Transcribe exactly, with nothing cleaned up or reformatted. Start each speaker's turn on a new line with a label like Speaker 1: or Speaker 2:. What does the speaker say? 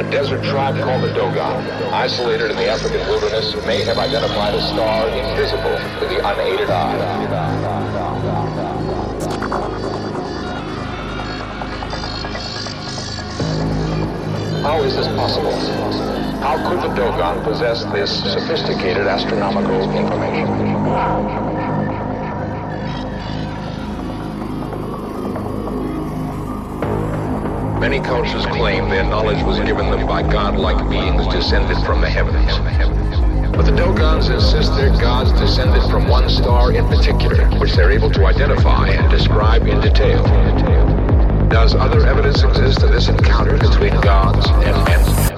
Speaker 1: A desert tribe called the Dogon, isolated in the African wilderness, may have identified a star invisible to the unaided eye. How is this possible? How could the Dogon possess this sophisticated astronomical information? Many cultures claim their knowledge was given them by godlike beings descended from the heavens. But the Dogons insist their gods descended from one star in particular, which they're able to identify and describe in detail. Does other evidence exist of this encounter between gods and men?